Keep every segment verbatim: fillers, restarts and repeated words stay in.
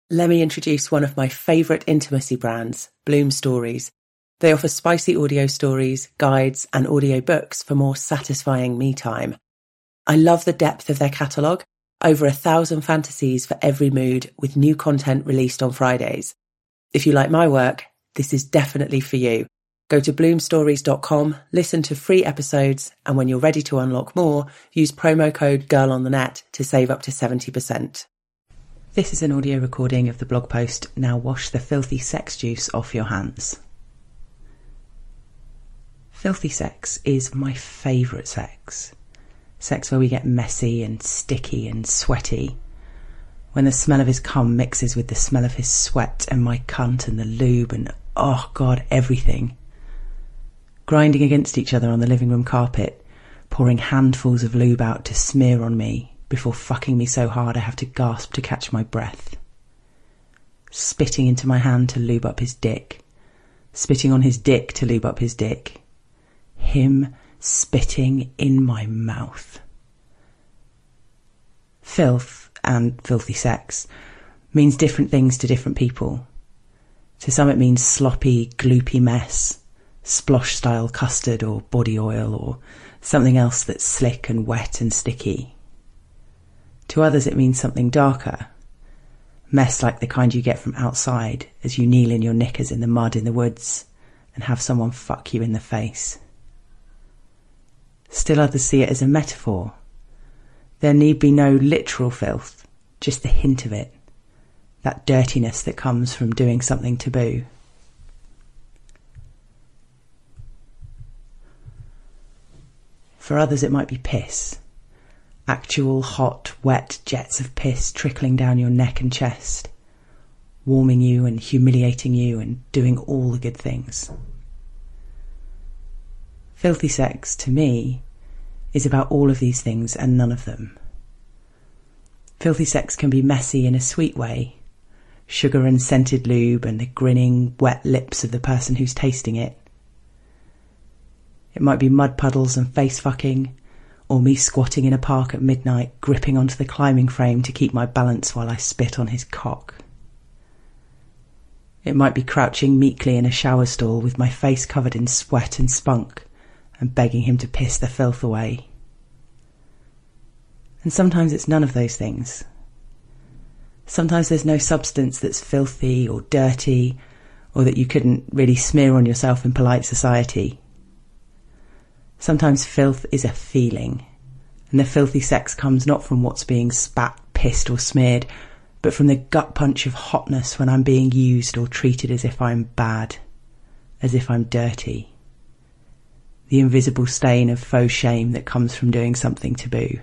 Let me introduce one of my favourite intimacy brands, Bloom Stories. They offer spicy audio stories, guides, and audio books for more satisfying me time. I love the depth of their catalogue, over a thousand fantasies for every mood, with new content released on Fridays. If you like my work, this is definitely for you. Go to bloom stories dot com, listen to free episodes, and when you're ready to unlock more, use promo code GIRLONTHENET to save up to seventy percent. This is an audio recording of the blog post, Now Wash the Filthy Sex Juice Off Your Hands. Filthy sex is my favourite sex. Sex where we get messy and sticky and sweaty. When the smell of his cum mixes with the smell of his sweat and my cunt and the lube and, oh God, everything. Grinding against each other on the living room carpet, pouring handfuls of lube out to smear on me before fucking me so hard I have to gasp to catch my breath. Spitting into my hand to lube up his dick. Spitting on his dick to lube up his dick. Him spitting in my mouth. Filth and filthy sex means different things to different people. To some it means sloppy, gloopy mess, splosh-style custard or body oil or something else that's slick and wet and sticky. To others it means something darker, mess like the kind you get from outside as you kneel in your knickers in the mud in the woods and have someone fuck you in the face. Still others see it as a metaphor. There need be no literal filth, just the hint of it, that dirtiness that comes from doing something taboo. For others it might be piss. Actual hot, wet jets of piss trickling down your neck and chest, warming you and humiliating you and doing all the good things. Filthy sex, to me, is about all of these things and none of them. Filthy sex can be messy in a sweet way, sugar and scented lube and the grinning, wet lips of the person who's tasting it. It might be mud puddles and face fucking, or me squatting in a park at midnight, gripping onto the climbing frame to keep my balance while I spit on his cock. It might be crouching meekly in a shower stall with my face covered in sweat and spunk and begging him to piss the filth away. And sometimes it's none of those things. Sometimes there's no substance that's filthy or dirty or that you couldn't really smear on yourself in polite society. Sometimes filth is a feeling, and the filthy sex comes not from what's being spat, pissed or smeared, but from the gut punch of hotness when I'm being used or treated as if I'm bad, as if I'm dirty. The invisible stain of faux shame that comes from doing something taboo.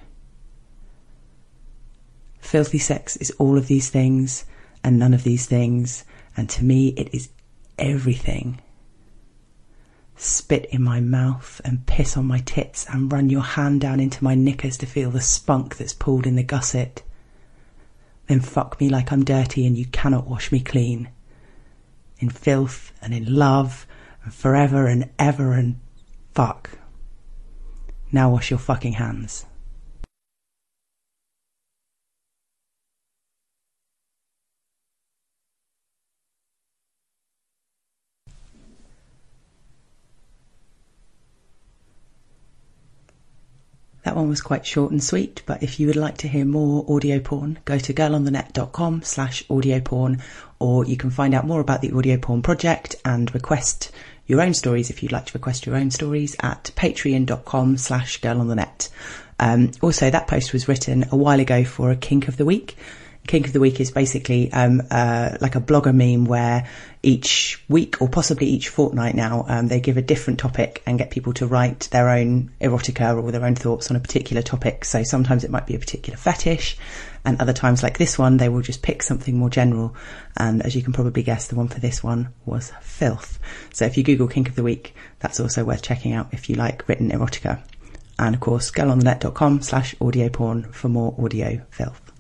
Filthy sex is all of these things and none of these things, and to me it is everything. Spit in my mouth and piss on my tits and run your hand down into my knickers to feel the spunk that's pulled in the gusset. Then fuck me like I'm dirty and you cannot wash me clean. In filth and in love and forever and ever and fuck. Now wash your fucking hands. That one was quite short and sweet, but if you would like to hear more audio porn, go to girlonthenet.com slash audio porn, or you can find out more about the Audio Porn Project and request your own stories if you'd like to request your own stories at patreon.com slash girlonthenet. Um, also, that post was written a while ago for a Kink of the Week. Kink of the Week is basically um, uh, like a blogger meme where each week or possibly each fortnight now um, they give a different topic and get people to write their own erotica or their own thoughts on a particular topic. So sometimes it might be a particular fetish, and other times like this one they will just pick something more general, and as you can probably guess, the one for this one was filth. So if you Google Kink of the Week, that's also worth checking out if you like written erotica. And of course girlonthenet.com slash audio porn for more audio filth.